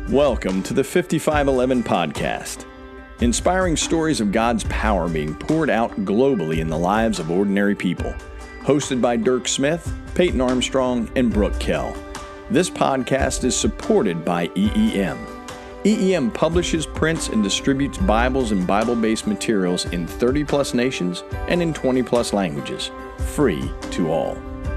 Welcome to the 5511 podcast, inspiring stories of God's power being poured out globally in the lives of ordinary people. Hosted by Dirk Smith, Peyton Armstrong, and Brooke Kell. This podcast is supported by EEM. EEM publishes, prints, and distributes Bibles and Bible-based materials in 30-plus nations and in 20-plus languages, free to all.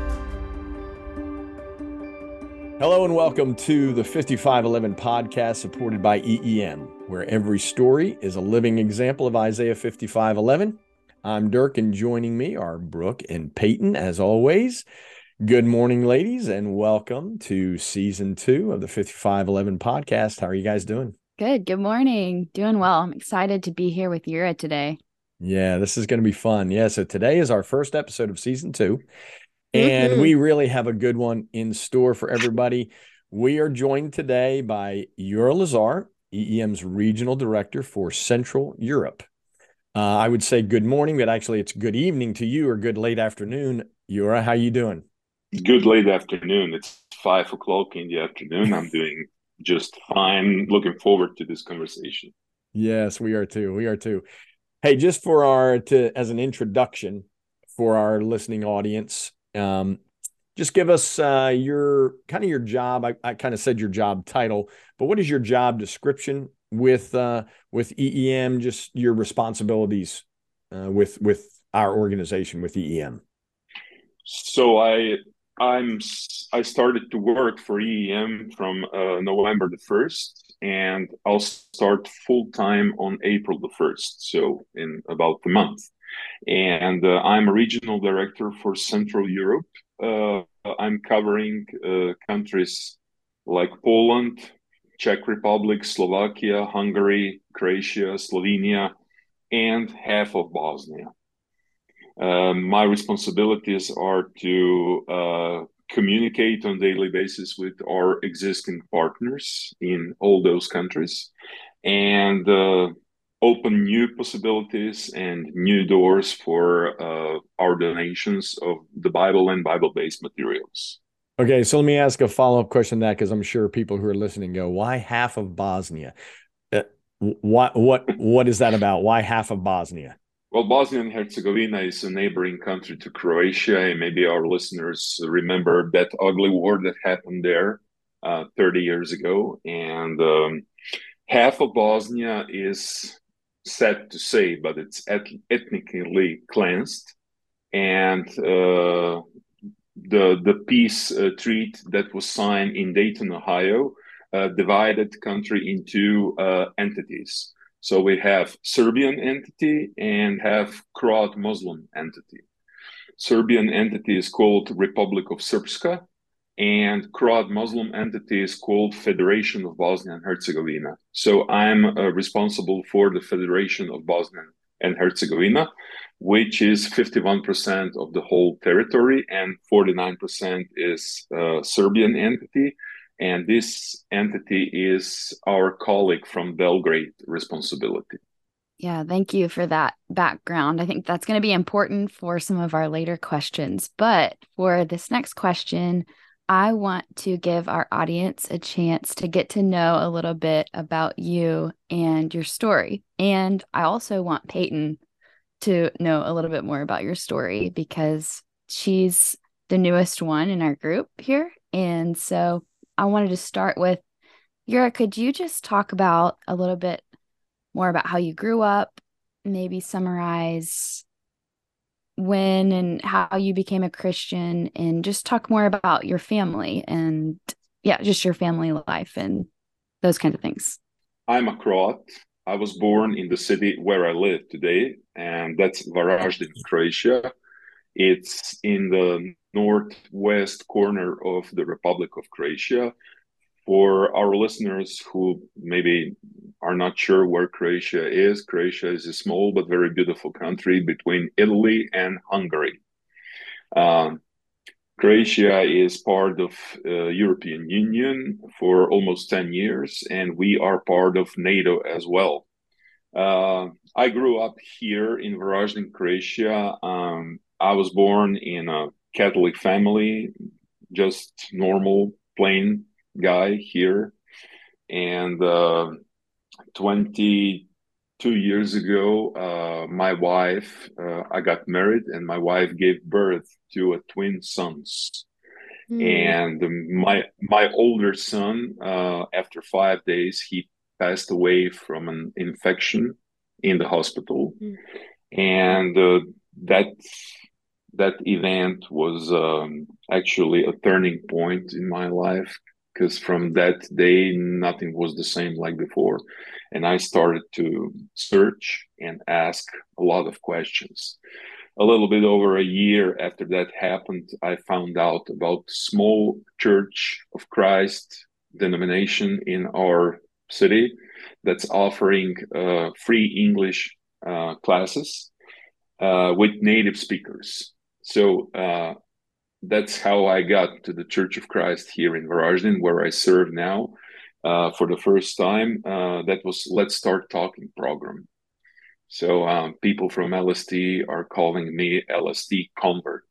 Hello and welcome to the 5511 podcast supported by EEM, where every story is a living example of Isaiah 55:11. I'm Dirk, and joining me are Brooke and Peyton, as always. Good morning, ladies, and welcome to Season 2 of the 5511 podcast. How are you guys doing? Good. Good morning. Doing well. I'm excited to be here with Yura today. Yeah, this is going to be fun. Yeah, so today is our first episode of Season 2. And we really have a good one in store for everybody. We are joined today by Yura Lazar, EEM's Regional Director for Central Europe. I would say good morning, but actually it's good evening to you or good late afternoon. Yura, how you doing? Good late afternoon. It's 5 o'clock in the afternoon. I'm doing just fine. Looking forward to this conversation. Yes, we are too. We are too. Hey, just for as an introduction for our listening audience, just give us your job. I kind of said your job title, but what is your job description with EEM? Just your responsibilities with our organization with EEM. So I started to work for EEM from November the 1st, and I'll start full time on April the 1st. So in about a month. And I'm a regional director for Central Europe. I'm covering countries like Poland, Czech Republic, Slovakia, Hungary, Croatia, Slovenia, and half of Bosnia. My responsibilities are to communicate on a daily basis with our existing partners in all those countries and open new possibilities and new doors for our donations of the Bible and Bible-based materials. Okay, so let me ask a follow-up question to that, because I'm sure people who are listening go, why half of Bosnia? What is that about? Why half of Bosnia? Well, Bosnia and Herzegovina is a neighboring country to Croatia, and maybe our listeners remember that ugly war that happened there 30 years ago. And half of Bosnia is sad to say, but it's ethnically cleansed, and the peace treaty that was signed in Dayton, Ohio, divided the country into entities. So we have Serbian entity and have Croat Muslim entity. Serbian entity is called Republic of Srpska, and Croat Muslim entity is called Federation of Bosnia and Herzegovina. So I'm responsible for the Federation of Bosnia and Herzegovina, which is 51% of the whole territory, and 49% is Serbian entity. And this entity is our colleague from Belgrade responsibility. Yeah, thank you for that background. I think that's going to be important for some of our later questions. But for this next question, I want to give our audience a chance to get to know a little bit about you and your story. And I also want Peyton to know a little bit more about your story, because she's the newest one in our group here. And so I wanted to start with, Yura, could you just talk about a little bit more about how you grew up, maybe summarize when and how you became a Christian, and just talk more about your family and, just your family life and those kinds of things. I'm a Croat. I was born in the city where I live today, and that's Varaždin, Croatia. It's in the northwest corner of the Republic of Croatia. For our listeners who maybe are not sure where Croatia is a small but very beautiful country between Italy and Hungary. Croatia is part of European Union for almost 10 years, and we are part of NATO as well. I grew up here in Varaždin, Croatia. I was born in a Catholic family, just normal, plain guy here. And 22 years ago, my wife, I got married, and my wife gave birth to a twin sons. And my older son, after 5 days, he passed away from an infection in the hospital. And that that event was actually a turning point in my life, because from that day nothing was the same like before, and I started to search and ask a lot of questions. A little bit over a year after that happened, I found out about small Church of Christ denomination in our city that's offering free English classes with native speakers. So that's how I got to the Church of Christ here in Varaždin, where I serve now. For the first time, that was Let's Start Talking program. So people from LST are calling me LST convert.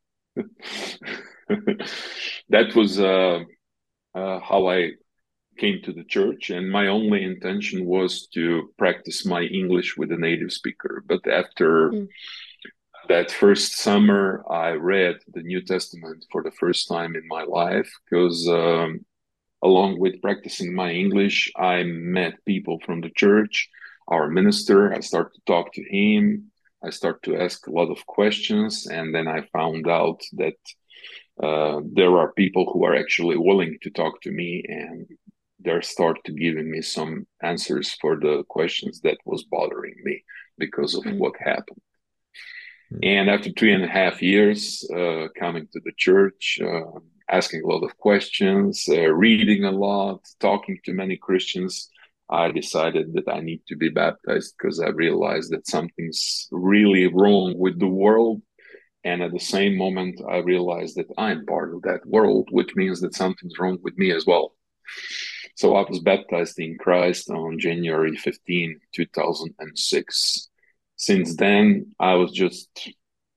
That was how I came to the church, and my only intention was to practice my English with a native speaker. But after that first summer, I read the New Testament for the first time in my life, because along with practicing my English, I met people from the church, our minister. I started to talk to him. I started to ask a lot of questions, and then I found out that there are people who are actually willing to talk to me, and they start to giving me some answers for the questions that was bothering me because of what happened. And after 3.5 years coming to the church, asking a lot of questions, reading a lot, talking to many Christians, I decided that I need to be baptized, because I realized that something's really wrong with the world. And at the same moment, I realized that I'm part of that world, which means that something's wrong with me as well. So I was baptized in Christ on January 15, 2006. Since then, I was just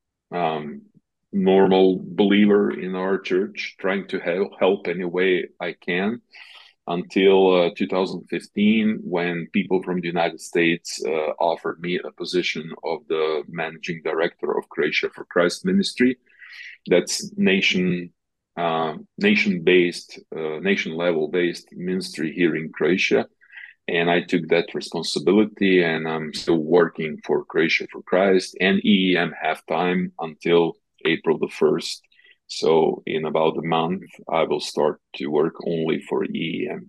normal believer in our church, trying to help any way I can, until 2015, when people from the United States offered me a position of the managing director of Croatia for Christ Ministry. That's nation level based ministry here in Croatia. And I took that responsibility, and I'm still working for Croatia for Christ and EEM half-time until April the 1st. So in about a month, I will start to work only for EEM.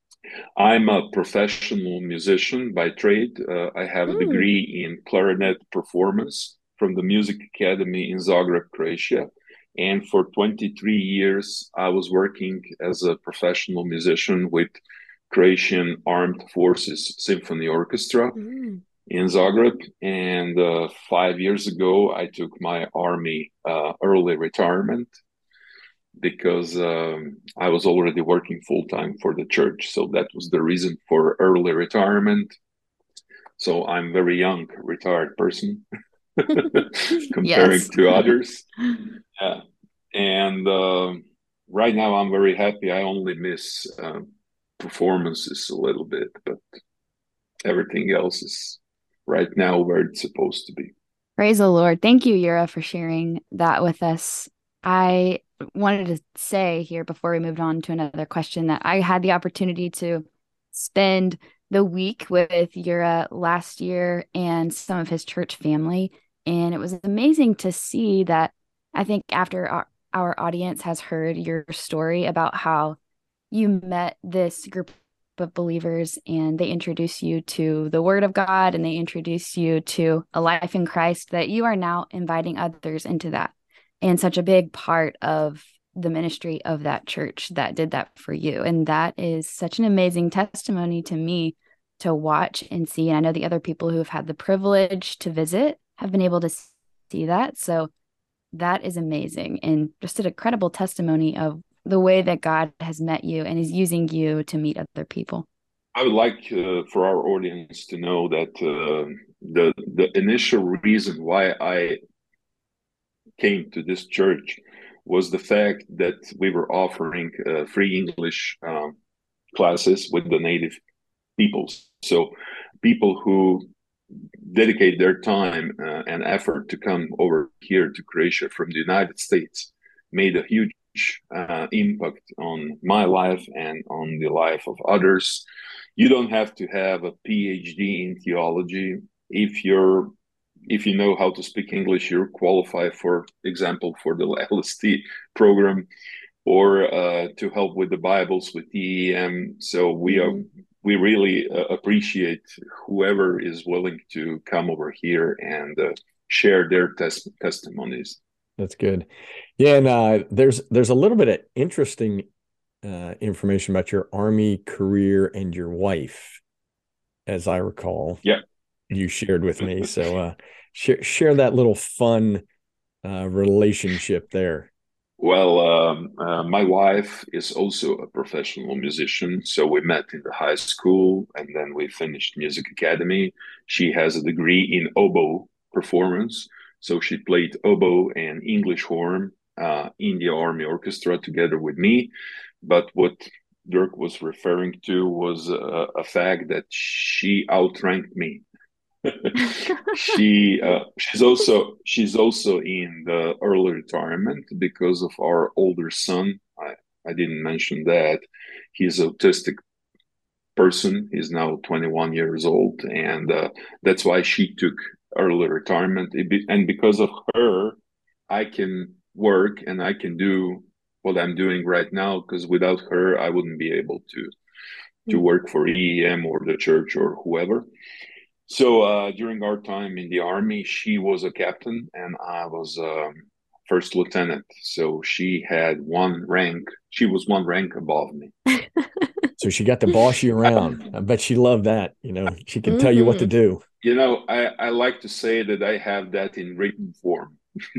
I'm a professional musician by trade. I have a degree in clarinet performance from the Music Academy in Zagreb, Croatia. And for 23 years, I was working as a professional musician with Croatian Armed Forces Symphony Orchestra in Zagreb. And 5 years ago, I took my army early retirement, because I was already working full-time for the church. So that was the reason for early retirement. So I'm a very young retired person comparing to others. Yeah. And right now I'm very happy. I only miss performances a little bit, but everything else is right now where it's supposed to be. Praise the Lord. Thank you, Yura, for sharing that with us. I wanted to say here before we moved on to another question that I had the opportunity to spend the week with Yura last year and some of his church family. And it was amazing to see that. I think after our audience has heard your story about how you met this group of believers and they introduce you to the Word of God and they introduce you to a life in Christ, that you are now inviting others into that. And such a big part of the ministry of that church that did that for you. And that is such an amazing testimony to me to watch and see. And I know the other people who have had the privilege to visit have been able to see that. So that is amazing, and just an incredible testimony of the way that God has met you and is using you to meet other people. I would like for our audience to know that the initial reason why I came to this church was the fact that we were offering free English classes with the native peoples. So people who dedicate their time and effort to come over here to Croatia from the United States made a huge impact on my life and on the life of others. You don't have to have a PhD in theology. If you know how to speak English, you're qualified, for example, for the LST program, or to help with the Bibles with EEM. So we really appreciate whoever is willing to come over here and share their testimonies. That's good. Yeah, and there's a little bit of interesting information about your Army career and your wife, as I recall. Yeah, you shared with me. So share that little fun relationship there. Well, my wife is also a professional musician. So we met in the high school and then we finished music academy. She has a degree in oboe performance. So she played oboe and English horn in the Army Orchestra together with me. But what Dirk was referring to was a fact that she outranked me. She's also in the early retirement because of our older son. I didn't mention that he's an autistic person. He's now 21 years old, and that's why she took early retirement. And because of her, I can work and I can do what I'm doing right now. Because without her, I wouldn't be able to work for EEM or the church or whoever. So during our time in the Army, she was a captain and I was first lieutenant. So she had one rank. She was one rank above me. So she got to boss you around. I bet she loved that. She can tell you what to do. I like to say that I have that in written form.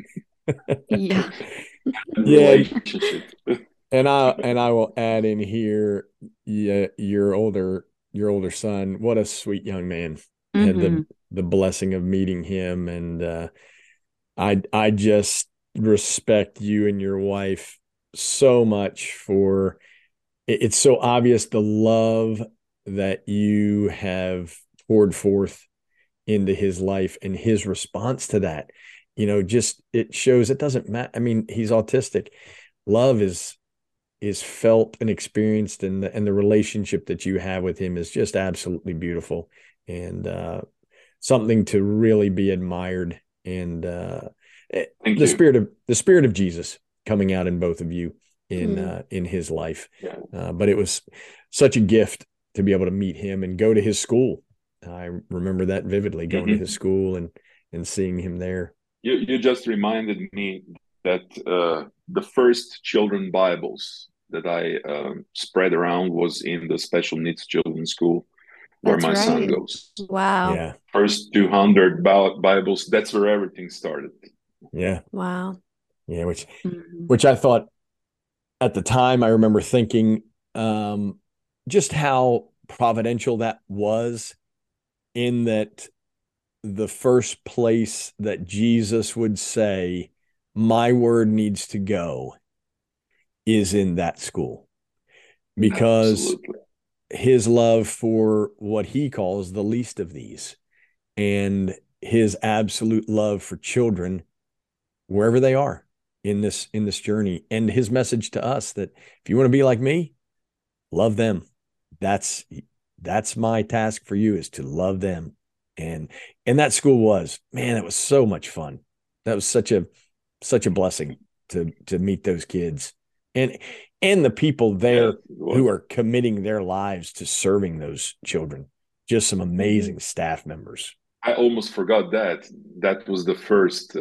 Yeah. Relationship. And I will add in here, your older son. What a sweet young man. Had the blessing of meeting him, and I just respect you and your wife so much for it's so obvious the love that you have poured forth into his life and his response to that. Just it shows it doesn't matter. I mean, he's autistic. Love is felt and experienced, and the relationship that you have with him is just absolutely beautiful. And something to really be admired, and the spirit of Jesus coming out in both of you in his life. Yeah. But it was such a gift to be able to meet him and go to his school. I remember that vividly, going to his school and seeing him there. You just reminded me that the first children Bibles that I spread around was in the special needs children's school where my son goes. Wow. Yeah. First 200 Bibles. That's where everything started. Yeah. Wow. Yeah. Which I thought at the time, I remember thinking just how providential that was, in that the first place that Jesus would say, "My word needs to go," is in that school, because Absolutely. His love for what he calls the least of these, and his absolute love for children wherever they are in this journey, and his message to us that if you want to be like me, love them. That's my task for you, is to love them. And that school was, man, it was so much fun. That was such a blessing to meet those kids and the people there who are committing their lives to serving those children. Just some amazing staff members. I almost forgot that. That was the first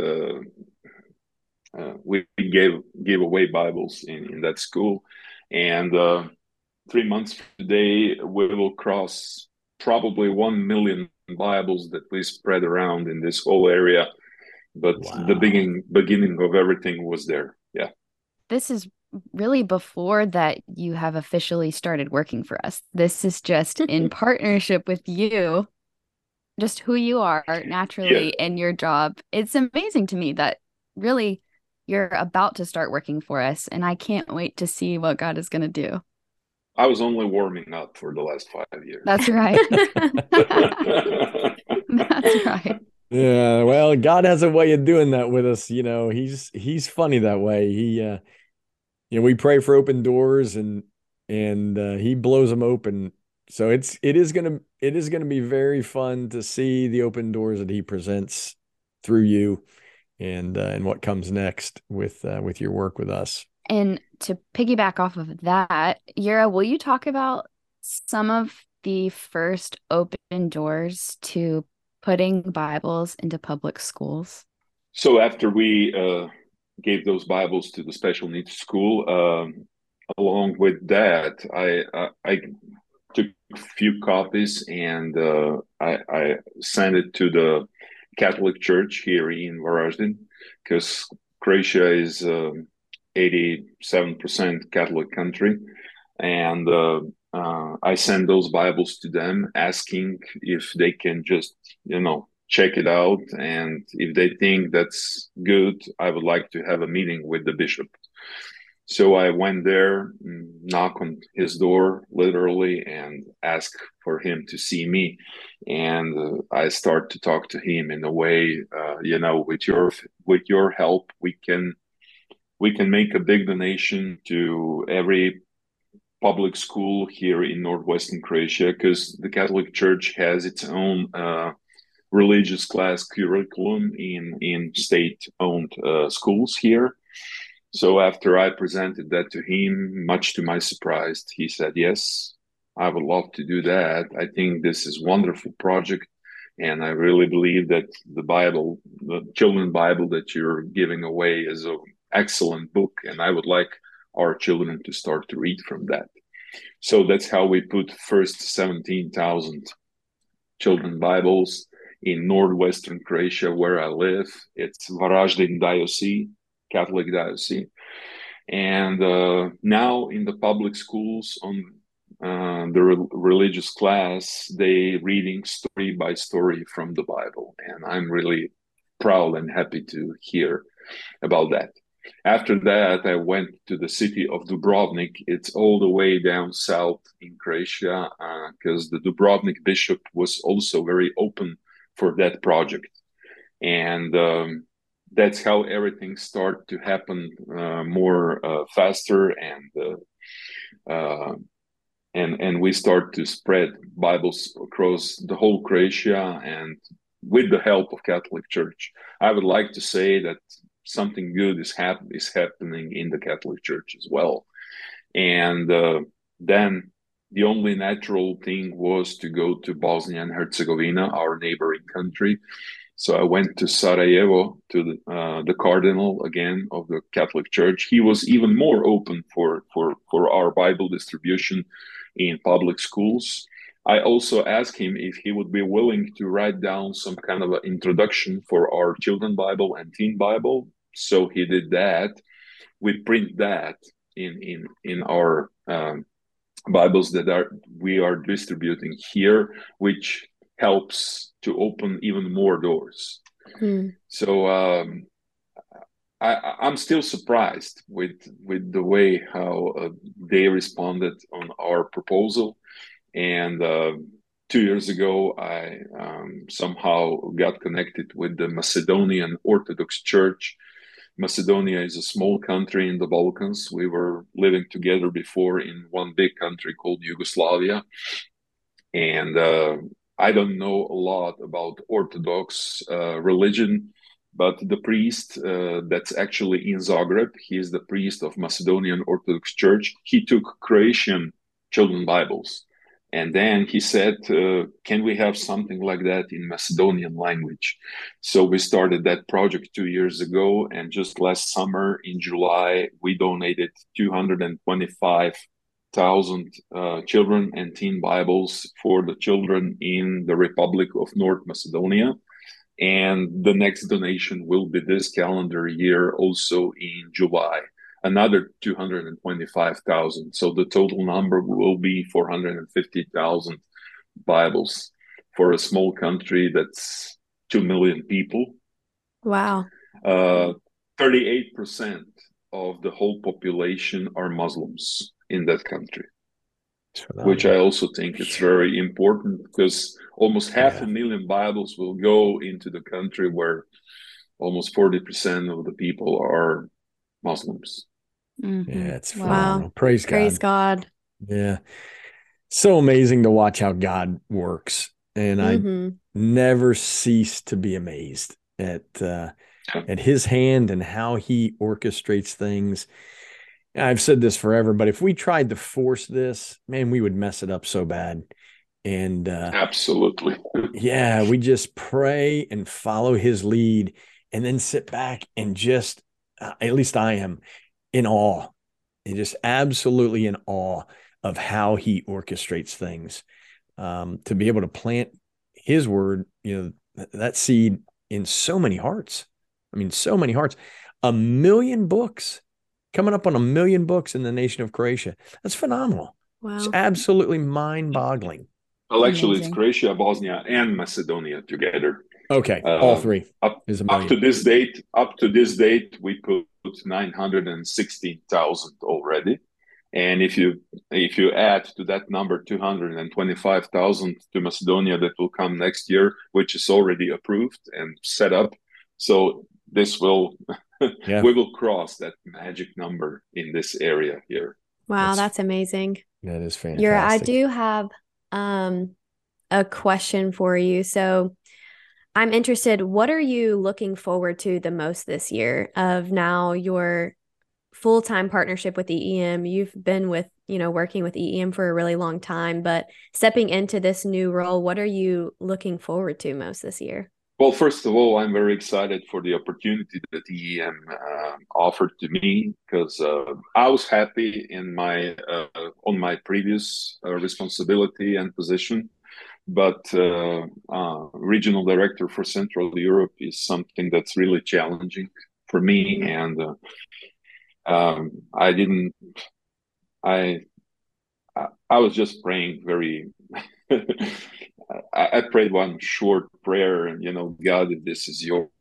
we gave away Bibles in that school, and 3 months from today we will cross probably 1 million Bibles that we spread around in this whole area. But the beginning of everything was there. Yeah. This is really before that you have officially started working for us. This is just in partnership with you, just who you are naturally in your job. It's amazing to me that really you're about to start working for us, and I can't wait to see what God is going to do. I was only warming up for the last 5 years. That's right. That's right. Yeah, well, God has a way of doing that with us. He's funny that way. We pray for open doors, and he blows them open. So it is gonna be very fun to see the open doors that he presents through you, and what comes next with your work with us. And to piggyback off of that, Yura, will you talk about some of the first open doors to putting Bibles into public schools? So after we gave those Bibles to the special needs school, along with that, I took a few copies and I sent it to the Catholic Church here in Varaždin, because Croatia is 87% Catholic country, and I send those Bibles to them, asking if they can just check it out, and if they think that's good, I would like to have a meeting with the bishop. So I went there, knock on his door, literally, and ask for him to see me. And I start to talk to him in a way, with your help, we can make a big donation to every public school here in northwestern Croatia, because the Catholic Church has its own religious class curriculum in state-owned schools here. So after I presented that to him, much to my surprise, he said, yes, I would love to do that. I think this is a wonderful project. And I really believe that the children's Bible that you're giving away is an excellent book. And I would like our children to start to read from that. So that's how we put first 17,000 children's Bibles in northwestern Croatia, where I live. It's Varaždin Diocese, Catholic Diocese. And now in the public schools, on the religious class, they reading story by story from the Bible. And I'm really proud and happy to hear about that. After that, I went to the city of Dubrovnik. It's all the way down south in Croatia, because the Dubrovnik bishop was also very open for that project. And that's how everything started to happen more faster, and we start to spread Bibles across the whole Croatia, and with the help of Catholic Church. I would like to say that something good is happening in the Catholic Church as well. And then the only natural thing was to go to Bosnia and Herzegovina, our neighboring country. So I went to Sarajevo, to the cardinal again of the Catholic Church. He was even more open for our Bible distribution in public schools. I also asked him if he would be willing to write down some kind of an introduction for our children's Bible and teen Bible. So he did that. We print that in our Bibles that we are distributing here, which helps to open even more doors. So I'm still surprised with the way how they responded on our proposal. And 2 years ago, I somehow got connected with the Macedonian Orthodox Church. Macedonia is a small country in the Balkans. We were living together before in one big country called Yugoslavia. And I don't know a lot about Orthodox religion, but the priest that's actually in Zagreb, he is the priest of Macedonian Orthodox Church. He took Croatian children's Bibles. And then he said, can we have something like that in Macedonian language? So we started that project 2 years ago. And just last summer in July, we donated 225,000 children and teen Bibles for the children in the Republic of North Macedonia. And the next donation will be this calendar year, also in July, another 225,000. So the total number will be 450,000 Bibles for a small country that's 2 million people. Wow. 38% of the whole population are Muslims in that country. which I also think it's very important, because almost 500,000 Bibles will go into the country where almost 40% of the people are Muslims. Mm-hmm. Yeah, it's phenomenal. Wow. Praise God. Yeah. So amazing to watch how God works. And I never cease to be amazed at his hand and how he orchestrates things. I've said this forever, but if we tried to force this, man, we would mess it up so bad. And absolutely. Yeah, we just pray and follow his lead and then sit back and just, at least I am, in awe. And just absolutely in awe of how he orchestrates things. To be able to plant his word, that seed in so many hearts. I mean, so many hearts. 1 million books, coming up on 1 million books in the nation of Croatia. That's phenomenal. Wow. It's absolutely mind-boggling. Well, actually, it's Croatia, Bosnia, and Macedonia together. Okay, all three. Up to this date, we put 916,000 already. And if you add to that number 225,000 to Macedonia, that will come next year, which is already approved and set up. So this will we will cross that magic number in this area here. Wow, that's amazing. That is fantastic. I do have a question for you. So I'm interested, what are you looking forward to the most this year of now your full-time partnership with EEM? You've been working with EEM for a really long time, but stepping into this new role, what are you looking forward to most this year? Well, first of all, I'm very excited for the opportunity that EEM offered to me, because I was happy in on my previous responsibility and position. But regional director for Central Europe is something that's really challenging for me, and I was just praying very. I prayed one short prayer, and God, if this is your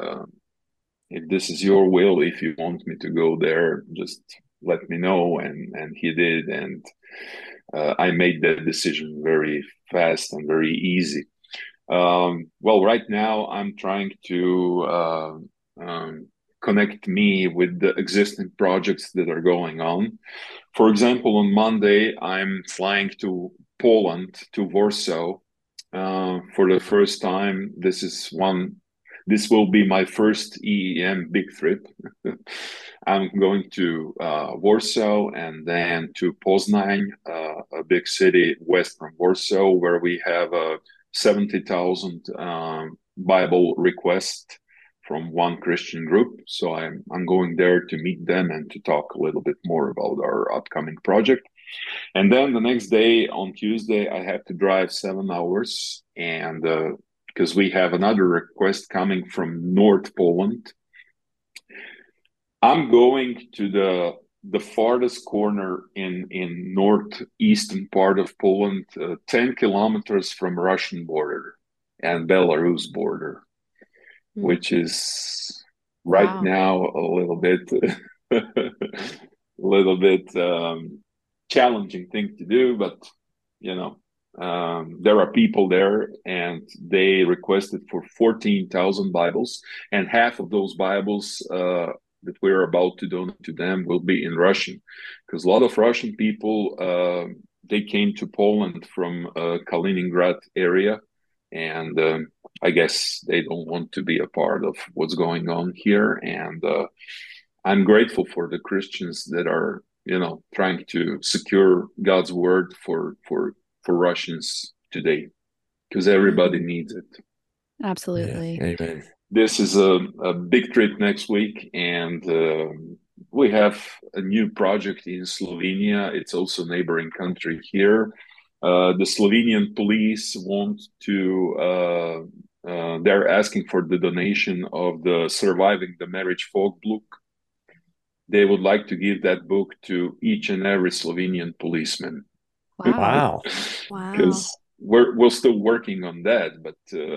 will, if you want me to go there, just let me know. And He did, and I made that decision very fast and very easy. Well, right now I'm trying to connect me with the existing projects that are going on. For example, on Monday, I'm flying to Poland, to Warsaw, for the first time. This will be my first EEM big trip. I'm going to Warsaw and then to Poznań, a big city west from Warsaw, where we have a 70,000 Bible request from one Christian group. So I'm going there to meet them and to talk a little bit more about our upcoming project. And then the next day, on Tuesday, I have to drive 7 hours, and because we have another request coming from North Poland. I'm going to the farthest corner in northeastern part of Poland, 10 kilometers from Russian border and Belarus border, which is right now a little bit challenging thing to do, but there are people there, and they requested for 14,000 Bibles, and half of those Bibles that we're about to donate to them will be in Russian, because a lot of Russian people they came to Poland from Kaliningrad area, and I guess they don't want to be a part of what's going on here. And I'm grateful for the Christians that are trying to secure God's word for Russians today, because everybody needs it. Absolutely. Yeah. Amen. This is a big trip next week, and we have a new project in Slovenia. It's also a neighboring country here. The Slovenian police want to, they're asking for the donation of the Surviving the Marriage folk book. They would like to give that book to each and every Slovenian policeman. Wow. Because we're still working on that, but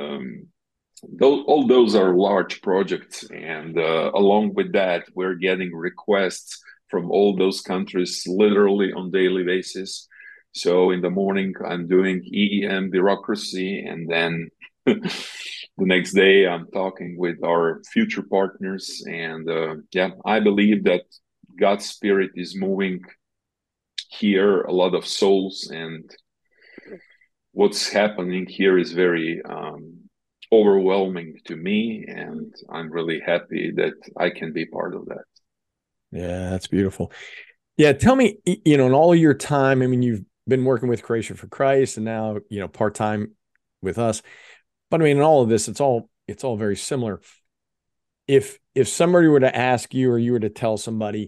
all those are large projects, and along with that, we're getting requests from all those countries literally on daily basis. So in the morning, I'm doing EEM bureaucracy, and then the next day, I'm talking with our future partners. And I believe that God's Spirit is moving here, a lot of souls, and what's happening here is very overwhelming to me, and I'm really happy that I can be part of that. Yeah, that's beautiful. Yeah, tell me, in all of your time, I mean, you've been working with Croatia for Christ and now, part-time with us. But I mean, in all of this, it's all very similar. If somebody were to ask you, or you were to tell somebody,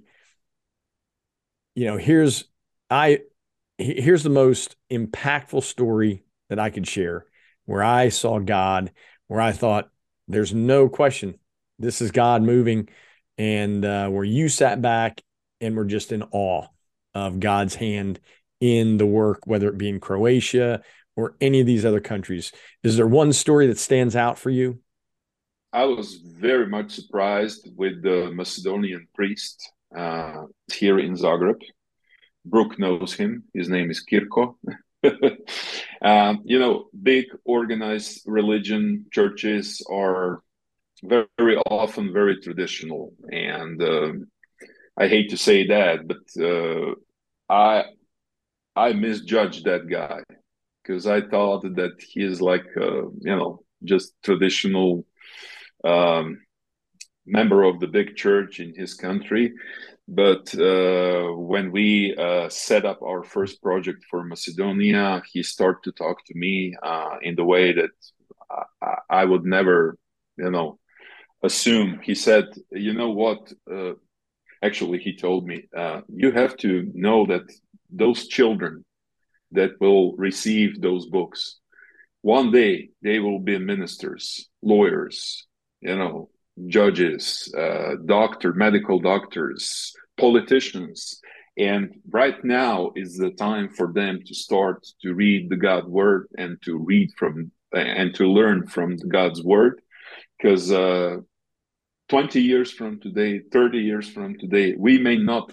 here's the most impactful story that I could share, where I saw God, where I thought there's no question this is God moving, and where you sat back and were just in awe of God's hand in the work, whether it be in Croatia or any of these other countries. Is there one story that stands out for you? I was very much surprised with the Macedonian priest here in Zagreb. Brooke knows him. His name is Kirko. Big organized religion churches are very, very often very traditional, and I hate to say that, but I misjudged that guy, because I thought that he is like just traditional member of the big church in his country. But when we set up our first project for Macedonia, he started to talk to me in the way that I would never, assume. He said, "You know what? Actually, he told me, you have to know that those children that will receive those books, one day they will be ministers, lawyers, judges, medical doctors, politicians. And right now is the time for them to start to read the God word and to learn from God's word, because 20 years from today, 30 years from today, we may not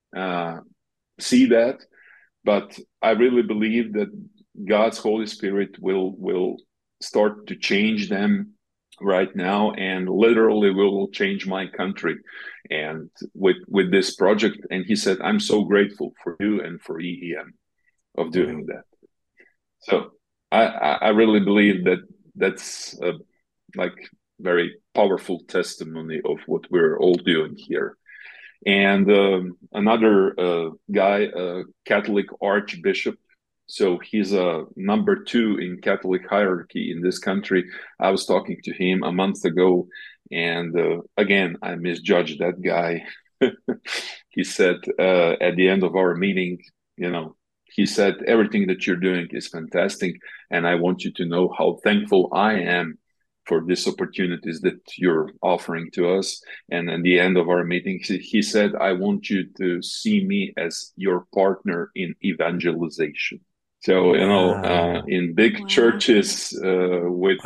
see that, but I really believe that God's Holy Spirit will start to change them right now, and literally will change my country, and with this project." And he said, "I'm so grateful for you and for EEM of doing that." So I really believe that that's like very powerful testimony of what we're all doing here. And another guy, Catholic Archbishop, so he's a number 2 in Catholic hierarchy in this country. I was talking to him a month ago, and again, I misjudged that guy. He said at the end of our meeting, he said, "Everything that you're doing is fantastic, and I want you to know how thankful I am for these opportunities that you're offering to us." And at the end of our meeting, he said, "I want you to see me as your partner in evangelization." So, in big churches with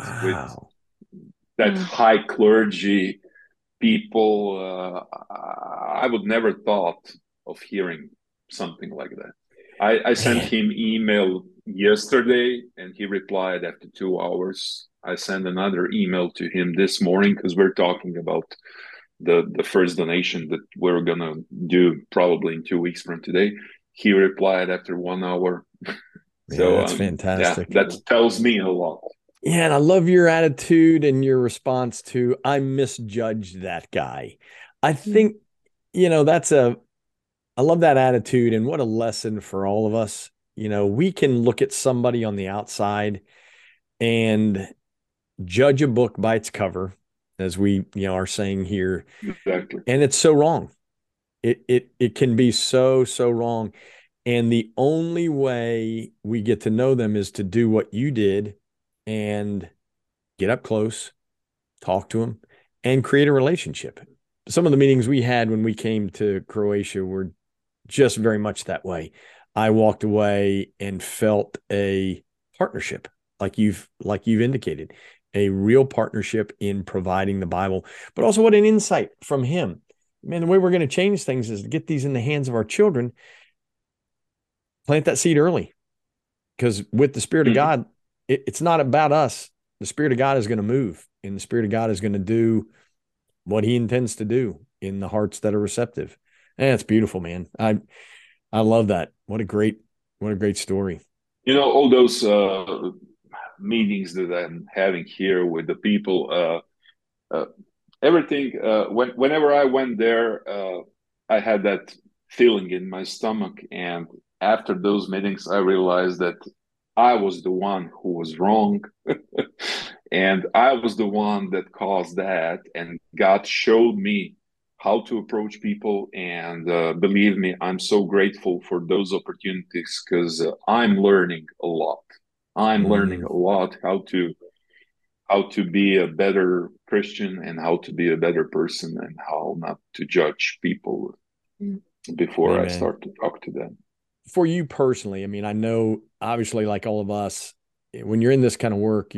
that high clergy people, I would never thought of hearing something like that. I sent him email yesterday, and he replied after 2 hours. I sent another email to him this morning, because we're talking about the first donation that we're gonna do probably in 2 weeks from today. He replied after 1 hour. So that's fantastic. Yeah, that tells me a lot. Yeah, and I love your attitude and your response to, "I misjudged that guy." I think, I love that attitude, and what a lesson for all of us. We can look at somebody on the outside and judge a book by its cover, as we, are saying here. Exactly. And it's so wrong. It can be so, so wrong. And the only way we get to know them is to do what you did and get up close, talk to them, and create a relationship. Some of the meetings we had when we came to Croatia were just very much that way. I walked away and felt a partnership, like you've indicated, a real partnership in providing the Bible, but also what an insight from him. Man, the way we're going to change things is to get these in the hands of our children. Plant that seed early. because with the Spirit of Mhm. God, it's not about us. The Spirit of God is going to move, and the Spirit of God is going to do what he intends to do in the hearts that are receptive. And it's beautiful, man. I love that. What a great story. All those meetings that I'm having here with the people, uh, everything. Whenever I went there, I had that feeling in my stomach, and after those meetings, I realized that I was the one who was wrong, and I was the one that caused that. And God showed me how to approach people, and believe me, I'm so grateful for those opportunities because I'm learning a lot. I'm learning Mm, a lot how to be a better Christian and how to be a better person and how not to judge people Mm. before I amen. start to talk to them. For you personally, I mean, I know obviously like all of us, when you're in this kind of work,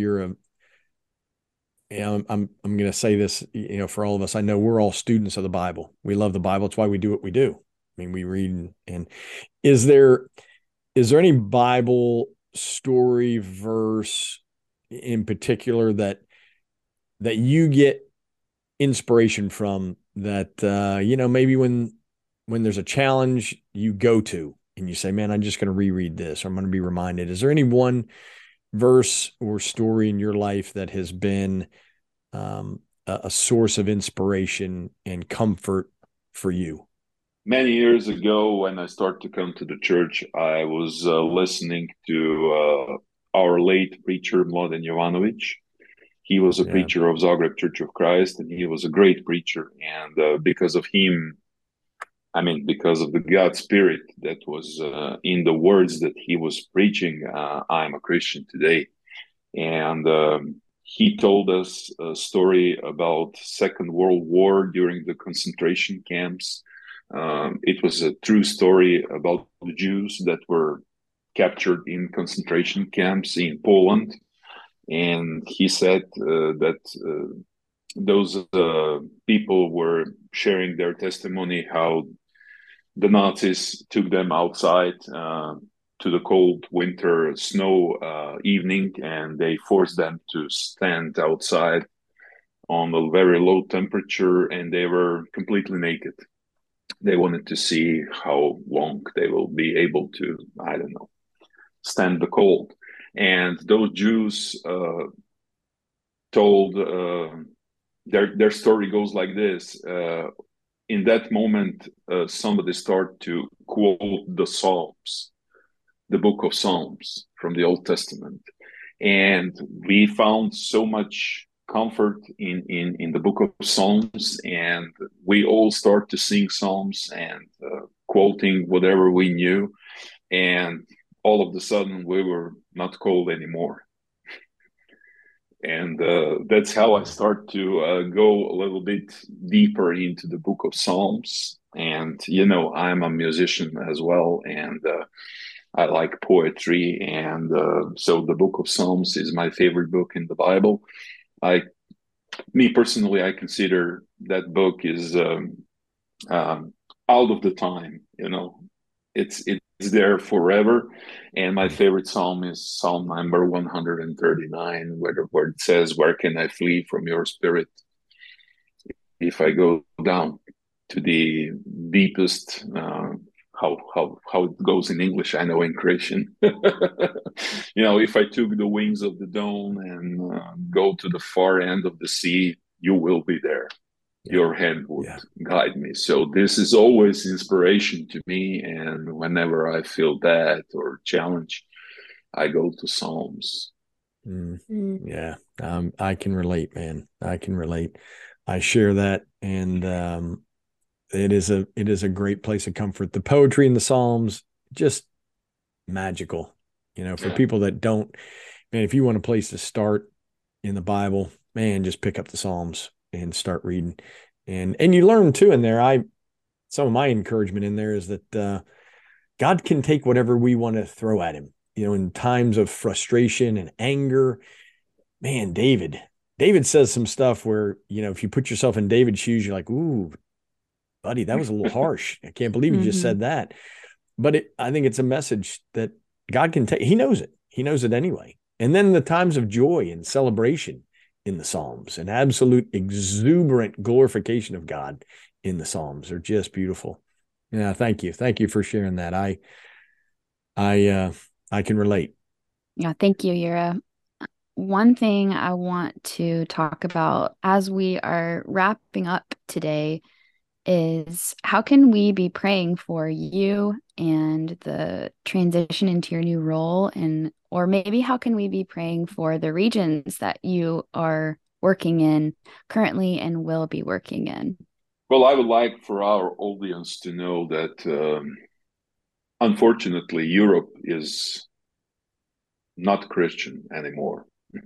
I'm going to say this, for all of us, I know we're all students of the Bible. We love the Bible. It's why we do what we do. I mean, we read and is there any Bible story verse in particular that you get inspiration from that maybe when there's a challenge you go to and you say, man, I'm just going to reread this, or I'm going to be reminded. Is there any one verse or story in your life that has been a source of inspiration and comfort for you? Many years ago, when I started to come to the church, I was listening to our late preacher, Mladen Jovanovic. He was a Yeah. preacher of Zagreb Church of Christ, and he was a great preacher. And because of him, I mean, because of the God Spirit that was in the words that he was preaching, I'm a Christian today. And he told us a story about Second World War during the concentration camps. It was a true story about the Jews that were captured in concentration camps in Poland. And he said that those people were sharing their testimony how the Nazis took them outside to the cold winter snow evening, and they forced them to stand outside on a very low temperature, and they were completely naked. They wanted to see how long they will be able to, I don't know, stand the cold. And those Jews told their story goes like this. In that moment, somebody started to quote the Psalms, the book of Psalms from the Old Testament. And we found so much comfort in the book of Psalms, and we all start to sing Psalms and quoting whatever we knew. And all of a sudden, we were not cold anymore. And that's how I start to go a little bit deeper into the book of Psalms. And, I'm a musician as well, and I like poetry. And so the book of Psalms is my favorite book in the Bible. Me personally, I consider that book is out of the time, it's there forever. And my favorite psalm is Psalm number 139, where it says, "Where can I flee from your spirit? If I go down to the deepest," how it goes in English, I know in Christian. If I took the wings of the dawn and go to the far end of the sea, you will be there. Yeah. Your hand would Yeah. guide me. So this is always inspiration to me. And whenever I feel bad or challenged, I go to Psalms. Yeah. I can relate, man. I can relate. I share that. And it is a great place of comfort. The poetry in the Psalms, just magical. For people that don't, man, if you want a place to start in the Bible, man, just pick up the Psalms and start reading. And you learn too in there. Some of my encouragement in there is that God can take whatever we want to throw at him. In times of frustration and anger, man, David says some stuff where, if you put yourself in David's shoes, you're like, ooh, buddy, that was a little harsh. I can't believe you just Mm-hmm. said that. But I think it's a message that God can take, he knows it. He knows it anyway. And then the times of joy and celebration in the Psalms, and absolute exuberant glorification of God in the Psalms are just beautiful. Yeah, thank you. Thank you for sharing that. I can relate. Yeah, thank you, Yura. One thing I want to talk about as we are wrapping up today is how can we be praying for you and the transition into your new role, and or maybe how can we be praying for the regions that you are working in currently and will be working in? Well, I would like for our audience to know that unfortunately, Europe is not Christian anymore.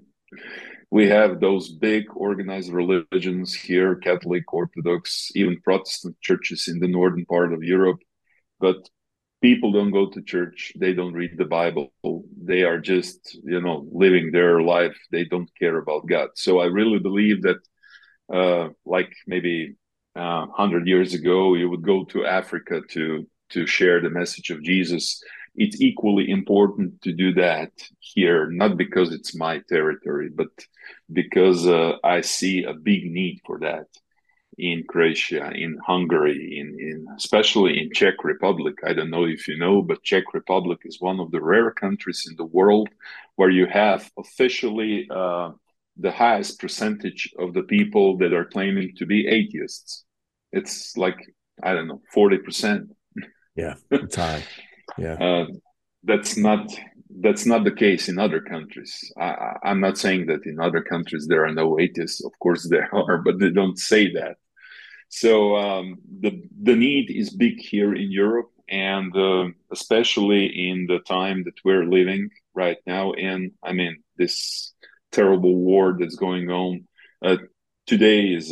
We have those big organized religions here, Catholic, Orthodox, even Protestant churches in the northern part of Europe. But people don't go to church. They don't read the Bible. They are just, living their life. They don't care about God. So I really believe that, like maybe 100 years ago, you would go to Africa to share the message of Jesus. It's equally important to do that here, not because it's my territory, but because I see a big need for that in Croatia, in Hungary, in especially in Czech Republic. I don't know if you know, but Czech Republic is one of the rare countries in the world where you have officially the highest percentage of the people that are claiming to be atheists. It's like, I don't know, 40%. Yeah, it's high. Yeah. That's not the case in other countries. I'm not saying that in other countries there are no atheists. Of course there are, but they don't say that. So the need is big here in Europe, and especially in the time that we're living right now in. I mean, this terrible war that's going on. Today is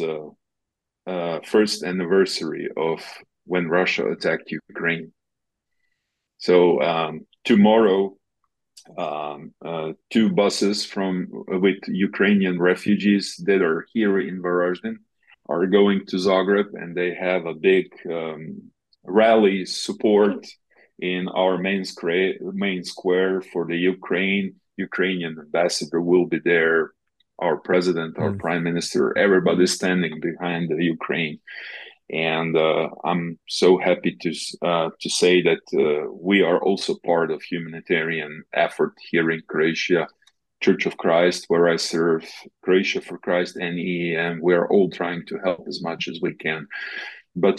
first anniversary of when Russia attacked Ukraine. So tomorrow, two buses with Ukrainian refugees that are here in Varaždin are going to Zagreb, and they have a big rally support in our main square for the Ukraine. Ukrainian ambassador will be there. Our president, our prime minister, everybody standing behind the Ukraine. And I'm so happy to say that we are also part of humanitarian effort here in Croatia, Church of Christ, where I serve, Croatia for Christ, and EEM. We are all trying to help as much as we can. But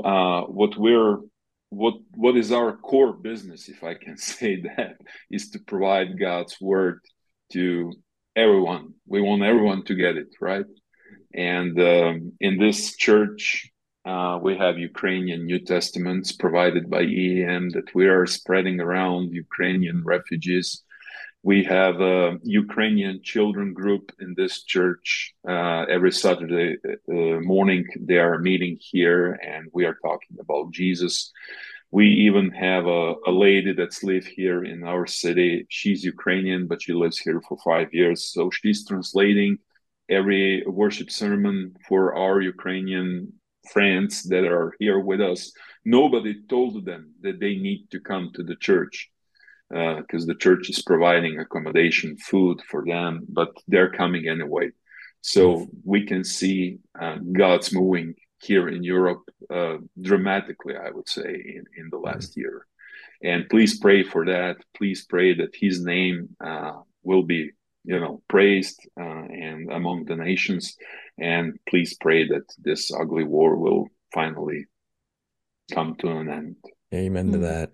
what is our core business, if I can say that, is to provide God's word to everyone. We want everyone to get it, right? And in this church, we have Ukrainian New Testaments provided by EEM that we are spreading around Ukrainian refugees. We have a Ukrainian children group in this church. Every Saturday morning, they are meeting here, and we are talking about Jesus. We even have a lady that's live here in our city. She's Ukrainian, but she lives here for 5 years. So she's translating every worship sermon for our Ukrainian friends that are here with us. Nobody told them that they need to come to the church because the church is providing accommodation, food for them, but they're coming anyway. So we can see God's moving here in Europe dramatically, I would say, in the last year. And please pray for that. Please pray that his name will be praised and among the nations. And please pray that this ugly war will finally come to an end. Amen to that.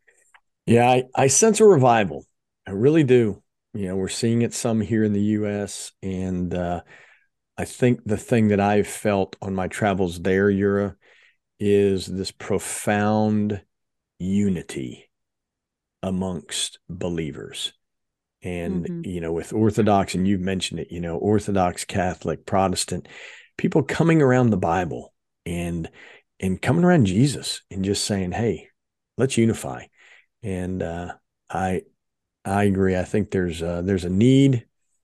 Yeah, I sense a revival. I really do. We're seeing it some here in the U.S. And I think the thing that I've felt on my travels there, Yura, is this profound unity amongst believers. And, with Orthodox, and you've mentioned it, Orthodox, Catholic, Protestant, people coming around the Bible and coming around Jesus and just saying, hey, let's unify. And I agree. I think there's a need,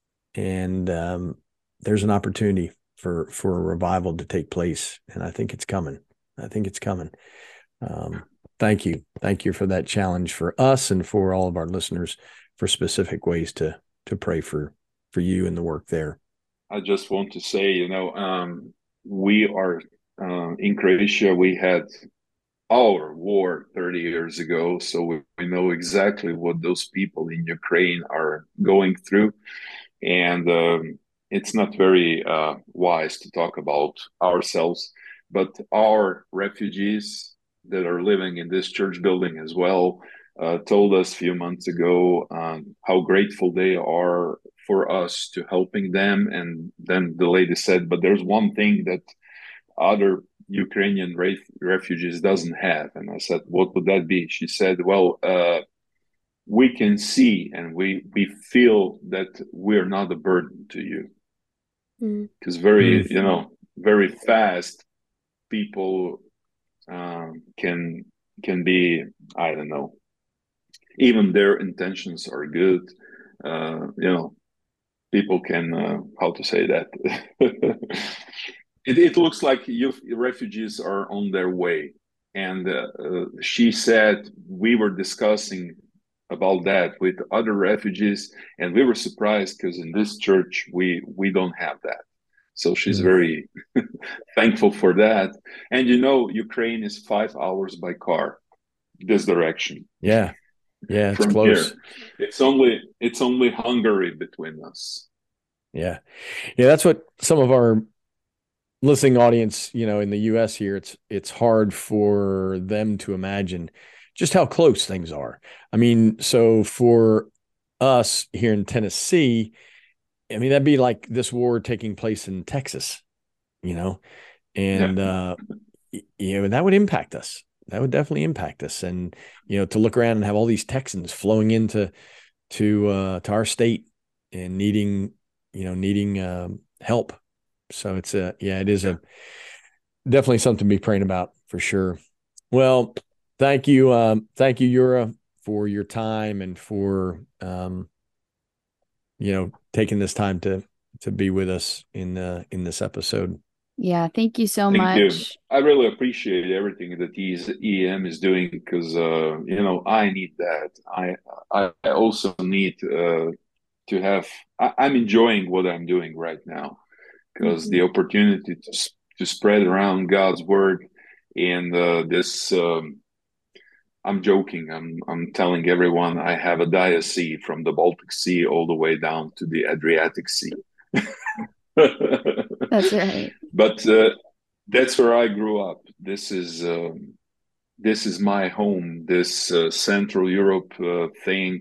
and there's an opportunity for a revival to take place. And I think it's coming. thank you. Thank you for that challenge for us and for all of our listeners, for specific ways to pray for you and the work there. I just want to say, we are in Croatia. We had our war 30 years ago, so we know exactly what those people in Ukraine are going through, and it's not very wise to talk about ourselves, but our refugees that are living in this church building as well told us a few months ago how grateful they are for us to helping them. And then the lady said, but there's one thing that other Ukrainian refugees doesn't have. And I said, what would that be? She said, well, we can see and we feel that we're not a burden to you. Because very fast people can be, I don't know, even their intentions are good. People can, how to say that? It looks like refugees are on their way. And she said, we were discussing about that with other refugees, and we were surprised because in this church, we don't have that. So she's very thankful for that. And Ukraine is 5 hours by car, this direction. Yeah, it's from close. Here. It's only Hungary between us. Yeah, that's what some of our listening audience, in the U.S. here, it's hard for them to imagine just how close things are. I mean, so for us here in Tennessee, I mean, that'd be like this war taking place in Texas, and that would impact us. That would definitely impact us. And to look around and have all these Texans flowing into to our state and needing help. So it is definitely something to be praying about for sure. Well, thank you, Yura, for your time and for taking this time to be with us in this episode. Yeah, thank you so much. You. I really appreciate everything that EM is doing because I need that. I also need to have. I'm enjoying what I'm doing right now because the opportunity to spread around God's word and this. I'm joking. I'm telling everyone I have a diocese from the Baltic Sea all the way down to the Adriatic Sea. That's right. But that's where I grew up. This is my home. This Central Europe thing.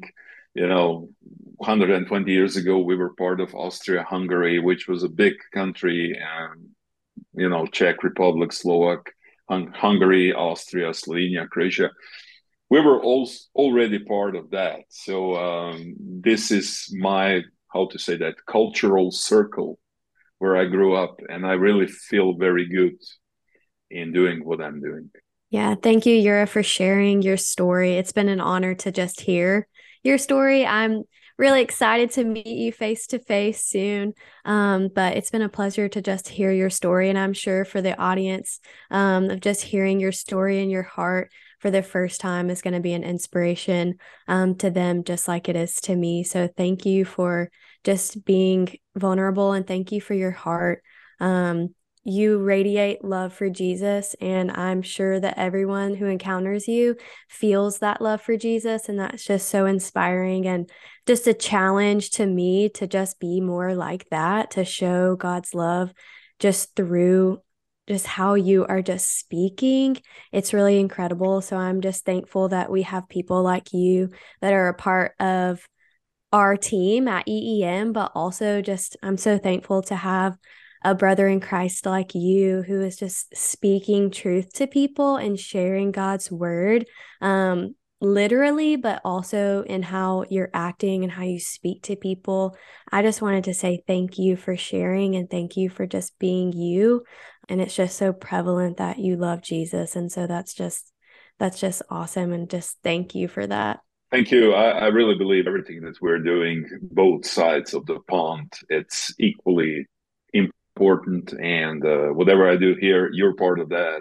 120 years ago, we were part of Austria-Hungary, which was a big country. Czech Republic, Slovak, Hungary, Austria, Slovenia, Croatia. We were already part of that. So this is my, how to say that, cultural circle where I grew up. And I really feel very good in doing what I'm doing. Yeah. Thank you, Yura, for sharing your story. It's been an honor to just hear your story. I'm really excited to meet you face to face soon. But it's been a pleasure to just hear your story. And I'm sure for the audience of just hearing your story and your heart for the first time is going to be an inspiration to them, just like it is to me. So thank you for just being vulnerable, and thank you for your heart. You radiate love for Jesus, and I'm sure that everyone who encounters you feels that love for Jesus, and that's just so inspiring and just a challenge to me to just be more like that, to show God's love just through just how you are just speaking. It's really incredible. So I'm just thankful that we have people like you that are a part of our team at EEM, but also just I'm so thankful to have a brother in Christ like you who is just speaking truth to people and sharing God's word, literally, but also in how you're acting and how you speak to people. I just wanted to say thank you for sharing, and thank you for just being you. And it's just so prevalent that you love Jesus. And so that's just awesome. And just thank you for that. Thank you. I really believe everything that we're doing, both sides of the pond, it's equally important. And whatever I do here, you're part of that.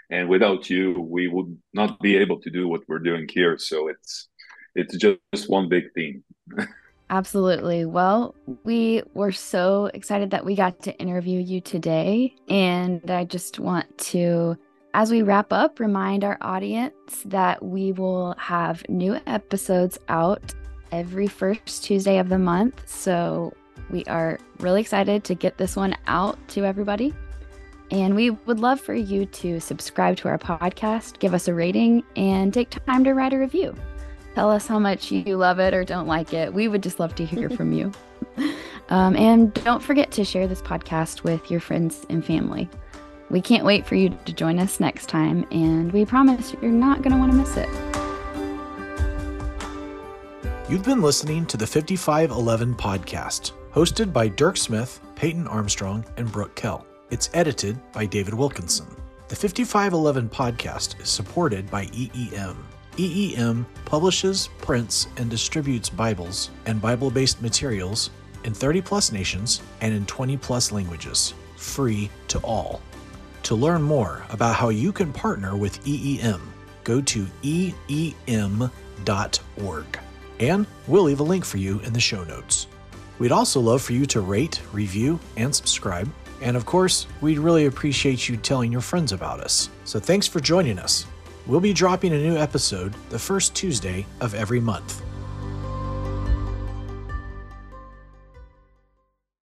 and without you, we would not be able to do what we're doing here. So it's just one big team. Absolutely. Well, we were so excited that we got to interview you today. And I just want to, as we wrap up, remind our audience that we will have new episodes out every first Tuesday of the month. So we are really excited to get this one out to everybody. And we would love for you to subscribe to our podcast, give us a rating, and take time to write a review. Tell us how much you love it or don't like it. We would just love to hear from you. And don't forget to share this podcast with your friends and family. We can't wait for you to join us next time, and we promise you're not going to want to miss it. You've been listening to the 5511 podcast, hosted by Dirk Smith, Peyton Armstrong, and Brooke Kell. It's edited by David Wilkinson. The 5511 podcast is supported by EEM. EEM publishes, prints, and distributes Bibles and Bible-based materials in 30-plus nations and in 20-plus languages, free to all. To learn more about how you can partner with EEM, go to eem.org. And we'll leave a link for you in the show notes. We'd also love for you to rate, review, and subscribe. And of course, we'd really appreciate you telling your friends about us. So thanks for joining us. We'll be dropping a new episode the first Tuesday of every month.